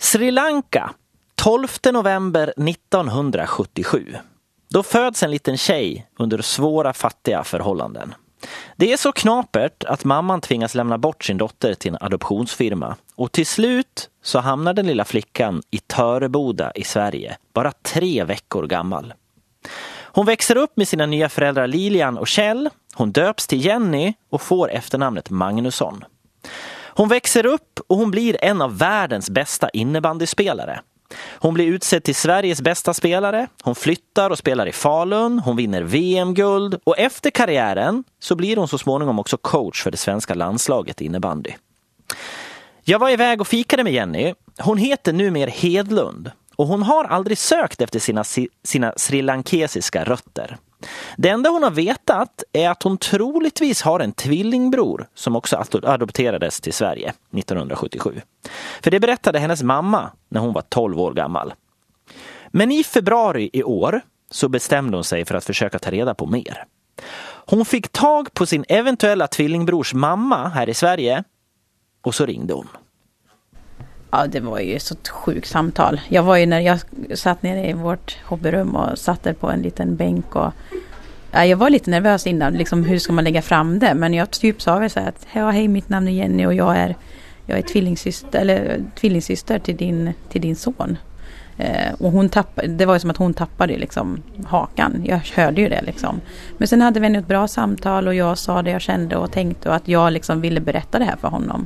Sri Lanka, 12 november 1977. Då föds en liten tjej under svåra fattiga förhållanden. Det är så knapert att mamman tvingas lämna bort sin dotter till en adoptionsfirma. Och till slut så hamnar den lilla flickan i Töreboda i Sverige, bara 3 veckor gammal. Hon växer upp med sina nya föräldrar Lilian och Kjell. Hon döps till Jenny och får efternamnet Magnusson. Hon växer upp och hon blir en av världens bästa innebandyspelare. Hon blir utsedd till Sveriges bästa spelare. Hon flyttar och spelar i Falun. Hon vinner VM-guld. Och efter karriären så blir hon så småningom också coach för det svenska landslaget i innebandy. Jag var iväg och fikade med Jenny. Hon heter numera Hedlund. Och hon har aldrig sökt efter sina srilankesiska rötter. Det enda hon har vetat är att hon troligtvis har en tvillingbror som också adopterades till Sverige 1977. För det berättade hennes mamma när hon var 12 år gammal. Men i februari i år så bestämde hon sig för att försöka ta reda på mer. Hon fick tag på sin eventuella tvillingbrors mamma här i Sverige och så ringde hon. Ja, det var ju så ett sjukt samtal. Jag var ju när jag satt nere i vårt hobbyrum och satt där på en liten bänk och jag var lite nervös innan, liksom hur ska man lägga fram det, men jag typ sa väl så här att hej, mitt namn är Jenny och jag är tvillingsyster till din son. Och hon tappade, det var ju som att hon tappade liksom hakan. Jag hörde ju det liksom. Men sen hade vi ett bra samtal och jag sa det jag kände och tänkte och att jag liksom ville berätta det här för honom.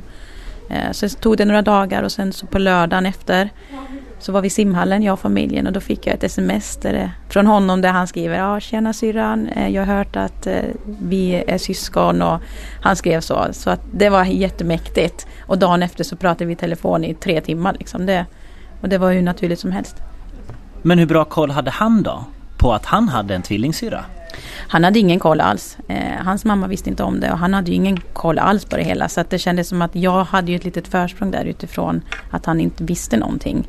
Så tog det några dagar och sen så på lördagen efter så var vi i simhallen, jag och familjen, och då fick jag ett sms från honom där han skriver: tjena syrran, jag har hört att vi är syskon, och han skrev så att det var jättemäktigt. Och dagen efter så pratade vi i telefon i 3 timmar liksom. Och det var ju naturligt som helst. Men hur bra koll hade han då på att han hade en tvillingsyra? Han hade ingen koll alls. Hans mamma visste inte om det och han hade ju ingen koll alls på det hela. Så att det kändes som att jag hade ju ett litet försprång där utifrån att han inte visste någonting.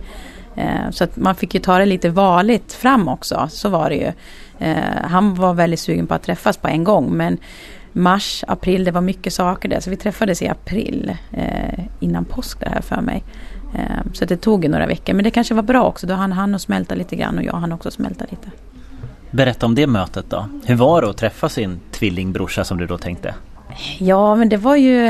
Så att man fick ju ta det lite varligt fram också. Så var det ju. Han var väldigt sugen på att träffas på en gång. Men mars, april, det var mycket saker där. Så vi träffades i april innan påsk det här för mig. Så det tog ju några veckor. Men det kanske var bra också. Då han och smälta lite grann och jag hann också smälta lite. Berätta om det mötet då. Hur var det att träffa sin tvillingbrorsa som du då tänkte? Ja, men det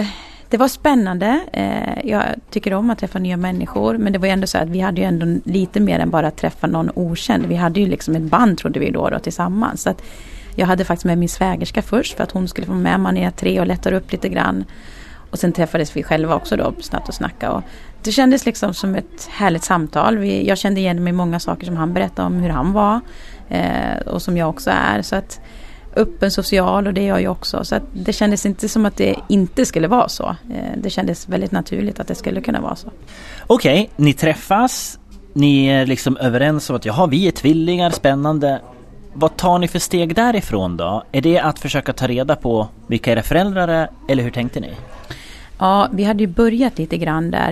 var spännande. Jag tycker om att träffa nya människor. Men det var ju ändå så att vi hade ju ändå lite mer än bara att träffa någon okänd. Vi hade ju liksom ett band, trodde vi då tillsammans. Så att jag hade faktiskt med min svägerska först för att hon skulle få med man är 3 och lättar upp lite grann. Och sen träffades vi själva också då snabbt och snacka. Och det kändes liksom som ett härligt samtal. Jag kände igen mig många saker som han berättade om hur han var. Och som jag också är. Så att öppen social, och det är jag ju också. Så att det kändes inte som att det inte skulle vara så. Det kändes väldigt naturligt att det skulle kunna vara så. Okej, ni träffas. Ni är liksom överens om att vi är tvillingar, spännande. Vad tar ni för steg därifrån då? Är det att försöka ta reda på vilka era föräldrar är, eller hur tänkte ni? Ja, vi hade ju börjat lite grann där.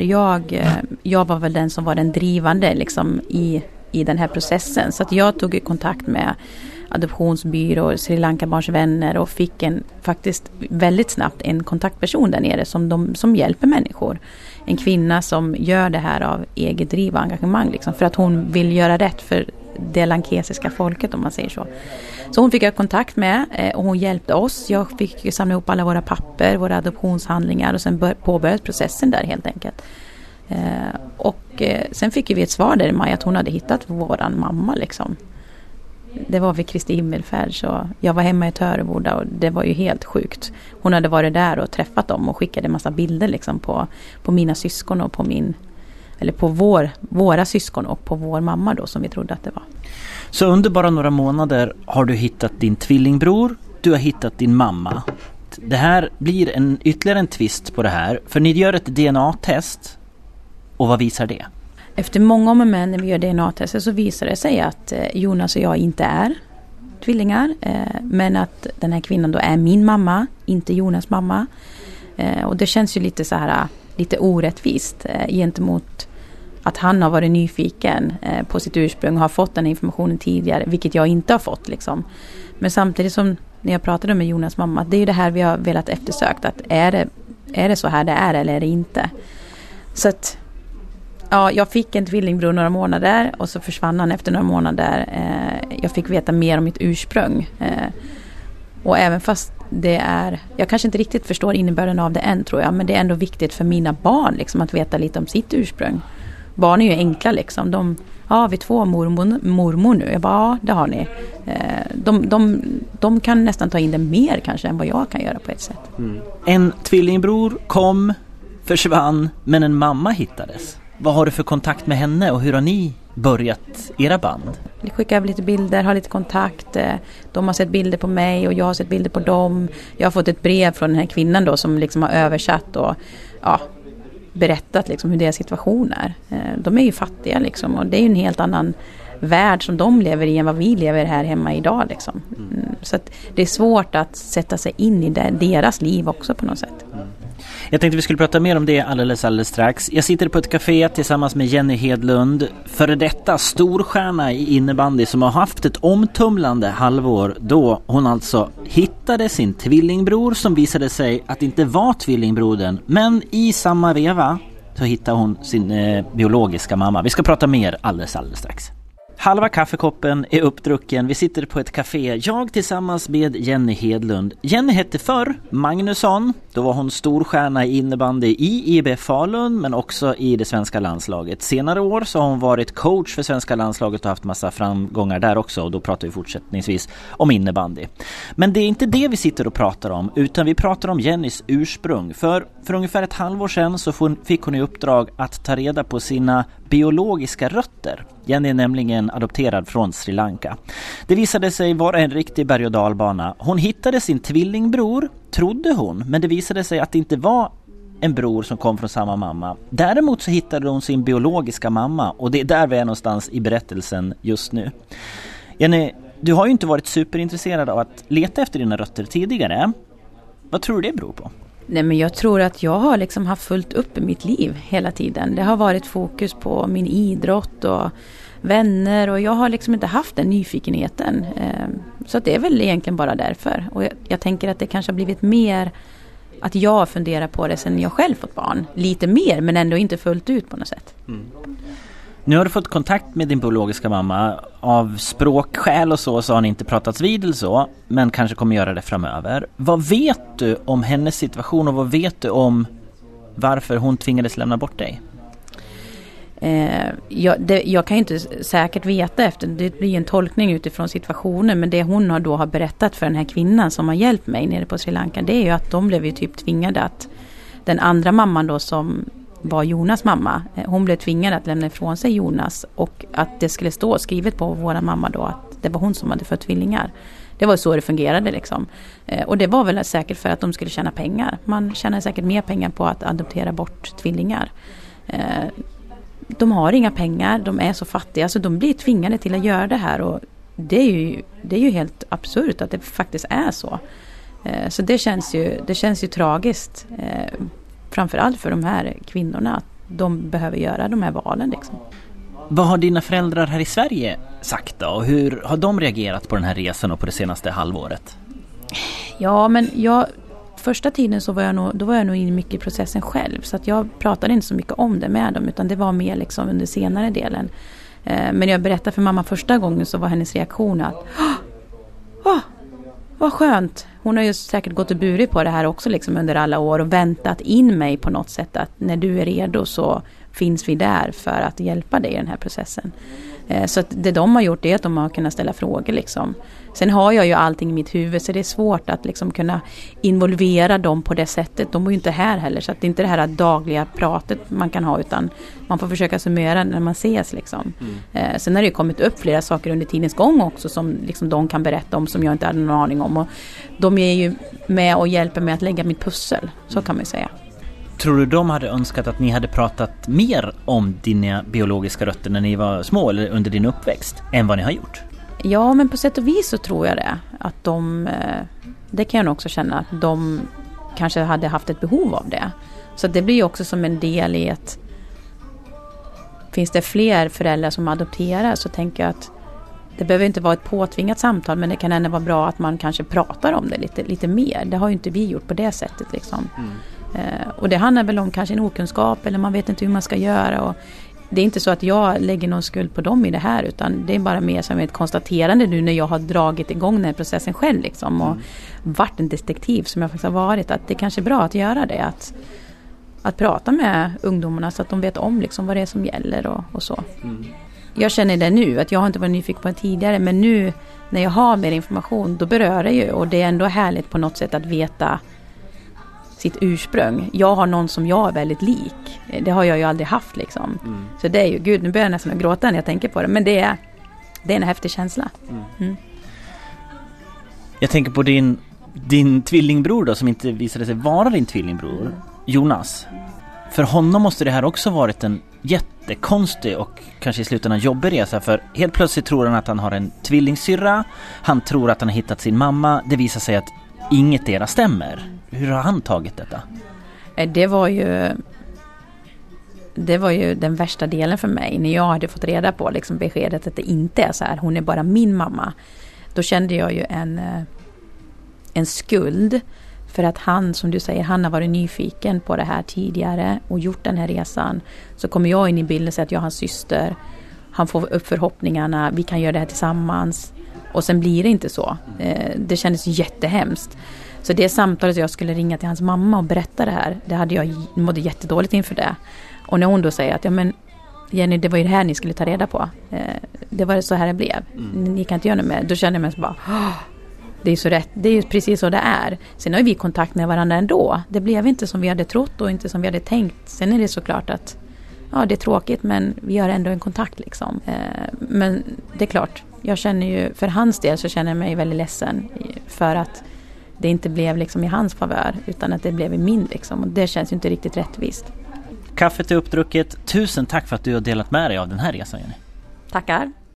Jag var väl den som var den drivande liksom i den här processen. Så att jag tog kontakt med adoptionsbyrå, Sri Lanka Barns Vänner, och fick faktiskt väldigt snabbt en kontaktperson där nere som hjälper människor. En kvinna som gör det här av eget driv och engagemang liksom, för att hon vill göra rätt för det lankesiska folket, om man säger så. Så hon fick jag kontakt med och hon hjälpte oss. Jag fick samla ihop alla våra papper, våra adoptionshandlingar, och sen påbörjade processen där helt enkelt. Och sen fick vi ett svar där i maj att hon hade hittat våran mamma liksom. Det var vid Kristi himmelfärd, så jag var hemma i Töreboda och det var ju helt sjukt. Hon hade varit där och träffat dem och skickade en massa bilder liksom på mina syskon och på våra syskon och på vår mamma då, som vi trodde att det var. Så under bara några månader har du hittat din tvillingbror, du har hittat din mamma. Det här blir ytterligare en twist på det här, för ni gör ett DNA-test. Och vad visar det? Efter många om och men när vi gör DNA-tester så visar det sig att Jonas och jag inte är tvillingar. Men att den här kvinnan då är min mamma, inte Jonas mamma. Och det känns ju lite orättvist gentemot att han har varit nyfiken på sitt ursprung och har fått den informationen tidigare, vilket jag inte har fått liksom. Men samtidigt som när jag pratade med Jonas mamma, det är ju det här vi har velat eftersökt, att är det så här det är eller är det inte? Så att Ja, jag fick en tvillingbror några månader och så försvann han efter några månader. Jag fick veta mer om mitt ursprung. Och även fast det är, jag kanske inte riktigt förstår innebörden av det än tror jag, men det är ändå viktigt för mina barn liksom, att veta lite om sitt ursprung. Barn är ju enkla liksom. Vi 2 mormor nu. Jag bara, ja, det har ni. De kan nästan ta in det mer kanske än vad jag kan göra på ett sätt. En tvillingbror kom, försvann, men en mamma hittades. Vad har du för kontakt med henne och hur har ni börjat era band? Vi skickar lite bilder, har lite kontakt. De har sett bilder på mig och jag har sett bilder på dem. Jag har fått ett brev från den här kvinnan då som liksom har översatt och berättat liksom hur deras situation är. De är ju fattiga liksom, och det är ju en helt annan värld som de lever i än vad vi lever här hemma idag liksom. Så att det är svårt att sätta sig in i deras liv också på något sätt. Jag tänkte vi skulle prata mer om det alldeles strax. Jag sitter på ett café tillsammans med Jenny Hedlund, före detta storstjärna i innebandy som har haft ett omtumlande halvår då hon alltså hittade sin tvillingbror som visade sig att det inte var tvillingbrodern, men i samma veva så hittade hon sin biologiska mamma. Vi ska prata mer alldeles strax. Halva kaffekoppen är uppdrucken. Vi sitter på ett café. Jag tillsammans med Jenny Hedlund. Jenny hette förr Magnusson. Då var hon storstjärna i innebandy i IB Falun men också i det svenska landslaget. Senare år så har hon varit coach för svenska landslaget och haft massa framgångar där också. Och då pratar vi fortsättningsvis om innebandy. Men det är inte det vi sitter och pratar om, utan vi pratar om Jennys ursprung. För ungefär ett halvår sedan så fick hon i uppdrag att ta reda på sina biologiska rötter. Jenny är nämligen adopterad från Sri Lanka. Det visade sig vara en riktig berg- och dalbana. Hon hittade sin tvillingbror, trodde hon, men det visade sig att det inte var en bror som kom från samma mamma. Däremot så hittade hon sin biologiska mamma och det är där vi är någonstans i berättelsen just nu. Jenny, du har ju inte varit superintresserad av att leta efter dina rötter tidigare. Vad tror du det beror på? Nej, men jag tror att jag har liksom haft fullt upp i mitt liv hela tiden. Det har varit fokus på min idrott och vänner och jag har liksom inte haft den nyfikenheten. Så att det är väl egentligen bara därför. Och jag tänker att det kanske har blivit mer att jag funderar på det sen jag själv fått barn. Lite mer men ändå inte fullt ut på något sätt. Nu har du fått kontakt med din biologiska mamma. Av språkskäl och så har ni inte pratats vid eller så, men kanske kommer göra det framöver. Vad vet du om hennes situation och vad vet du om varför hon tvingades lämna bort dig? Jag kan ju inte säkert veta efter, det blir en tolkning utifrån situationen, men det hon har berättat för den här kvinnan som har hjälpt mig nere på Sri Lanka, det är ju att de blev ju typ tvingade att den andra mamman då som var Jonas mamma, hon blev tvingad att lämna ifrån sig Jonas och att det skulle stå skrivet på våra mamma då att det var hon som hade fött tvillingar. Det var så det fungerade liksom. Och det var väl säkert för att de skulle tjäna pengar. Man tjänar säkert mer pengar på att adoptera bort tvillingar. De har inga pengar, de är så fattiga så de blir tvingade till att göra det här och det är ju helt absurt att det faktiskt är så. Så det känns ju tragiskt. Framförallt för de här kvinnorna att de behöver göra de här valen liksom. Vad har dina föräldrar här i Sverige sagt då? Och hur har de reagerat på den här resan och på det senaste halvåret? Ja, men första tiden så var jag nog inne mycket i processen själv. Så att jag pratade inte så mycket om det med dem utan det var mer liksom under senare delen. Men när jag berättade för mamma första gången så var hennes reaktion att vad skönt. Hon har ju säkert gått och burit på det här också liksom under alla år och väntat in mig på något sätt att när du är redo så finns vi där för att hjälpa dig i den här processen. Så att det de har gjort är att de har kunnat ställa frågor liksom. Sen har jag ju allting i mitt huvud så det är svårt att liksom kunna involvera dem på det sättet. De är ju inte här heller så att det är inte det här dagliga pratet man kan ha utan man får försöka summera när man ses liksom. Sen har det ju kommit upp flera saker under tidens gång också som liksom de kan berätta om som jag inte hade någon aning om och de är ju med och hjälper mig att lägga mitt pussel, så kan man säga. Tror du de hade önskat att ni hade pratat mer om dina biologiska rötter när ni var små eller under din uppväxt än vad ni har gjort? Ja, men på sätt och vis så tror jag det. Att det kan jag också känna att de kanske hade haft ett behov av det. Så det blir ju också som en del i att finns det fler föräldrar som adopterar så tänker jag att det behöver inte vara ett påtvingat samtal men det kan ändå vara bra att man kanske pratar om det lite mer. Det har ju inte vi gjort på det sättet liksom. Och det handlar väl om kanske en okunskap eller man vet inte hur man ska göra och det är inte så att jag lägger någon skuld på dem i det här, utan det är bara mer som ett konstaterande nu när jag har dragit igång den här processen själv liksom, och varit en detektiv som jag faktiskt har varit, att det kanske är bra att göra det, att prata med ungdomarna så att de vet om liksom vad det är som gäller och så. Jag känner det nu, att jag har inte varit nyfiken på det tidigare, men nu när jag har mer information, då berör det ju, och det är ändå härligt på något sätt att veta sitt ursprung. Jag har någon som jag är väldigt lik. Det har jag ju aldrig haft liksom. Så det är ju, gud, nu börjar jag nästan att gråta när jag tänker på det, men det är en häftig känsla. Jag tänker på din tvillingbror då, som inte visade sig vara din tvillingbror, Jonas. För honom måste det här också varit en jättekonstig och kanske i slutändan jobbig resa, för helt plötsligt tror han att han har en tvillingsyrra, han tror att han har hittat sin mamma, det visar sig att inget era stämmer. Hur har han tagit detta? Det var ju den värsta delen för mig, när jag hade fått reda på liksom beskedet att det inte är så här, hon är bara min mamma. Då kände jag ju en skuld, för att han, som du säger, han har varit nyfiken på det här tidigare och gjort den här resan. Så kommer jag in i bilden och säger att jag är hans syster. Han får upp förhoppningarna, vi kan göra det här tillsammans. Och sen blir det inte så. Det kändes jättehemskt. Så det samtalet jag skulle ringa till hans mamma och berätta det här, det hade jag mådde jättedåligt inför det. Och när hon då säger att, ja men Jenny, det var ju det här ni skulle ta reda på. Det var så här det blev. Ni kan inte göra det med. Då kände jag mig så bara, det är så rätt. Det är ju precis så det är. Sen har vi kontakt med varandra ändå. Det blev inte som vi hade trott och inte som vi hade tänkt. Sen är det såklart att det är tråkigt, men vi har ändå en kontakt liksom. Men det är klart, jag känner ju, för hans del så känner jag mig väldigt ledsen för att det inte blev liksom i hans favör, utan att det blev i min liksom. Och det känns ju inte riktigt rättvist. Kaffet är uppdrucket. Tusen tack för att du har delat med dig av den här resan, Jenny. Tackar.